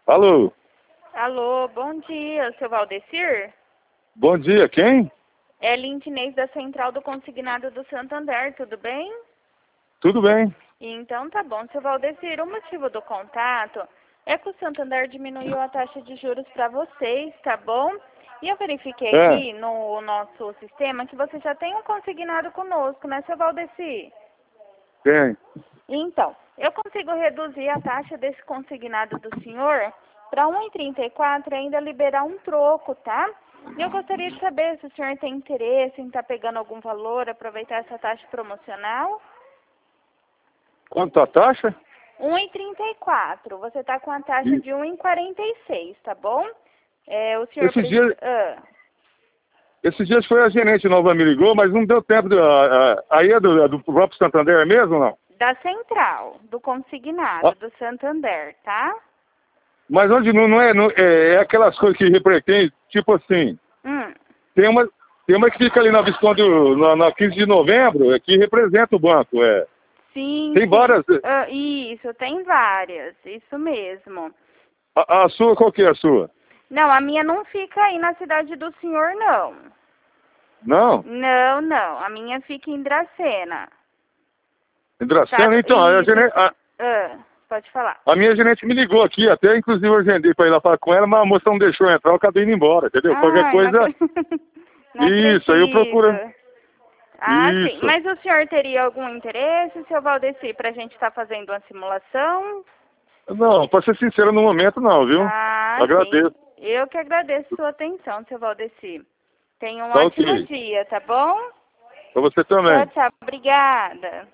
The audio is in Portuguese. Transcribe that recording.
Alô? Alô, bom dia, seu Valdecir? Bom dia, quem? É Lindinês da Central do Consignado do Santander, tudo bem? Tudo bem. Então tá bom, seu Valdecir, o motivo do contato é que o Santander diminuiu a taxa de juros para vocês, tá bom? E eu verifiquei É, aqui no nosso sistema que você já tem um consignado conosco, né, seu Valdecir? tem. Então, eu consigo reduzir a taxa desse consignado do senhor para 1,34 e ainda liberar um troco, tá? E eu gostaria de saber se o senhor tem interesse em estar pegando algum valor, aproveitar essa taxa promocional. Quanto a taxa? 1,34. Você está com a taxa E de 1,46, tá bom? O senhor esses dias, precisa... esses dias foi a gerente nova me ligou, mas não deu tempo. Aí é do próprio Santander mesmo, não? Da Central, do Ah, consignado, do Santander, tá? mas onde não é aquelas coisas que repreendem, tipo assim, Hum. tem uma, tem uma que fica ali na Visconde, na 15 de novembro, que representa o banco. Sim, Tem sim. várias. Isso, tem várias. Isso mesmo. A sua, qual que é a sua? Não, a minha não fica aí na cidade do senhor, não. Não? Não, não. A minha fica em Dracena. Dracena? Tá? Então, Pode falar. a minha gerente me ligou aqui, até inclusive eu agendei para ir lá falar com ela, mas a moça não deixou entrar, eu acabei indo embora, entendeu? Qualquer Ai, coisa, não isso, aí eu acredito. procuro. Ah, sim. Isso. Mas o senhor teria algum interesse, seu Valdeci, para a gente estar fazendo uma simulação? Não, para ser sincero, no momento não, viu? Ah, sim. Agradeço. Eu que agradeço sua atenção, seu Valdeci. Tenha um Tá ótimo ok. dia, tá bom? Para você Tchau, também. tchau. Obrigada.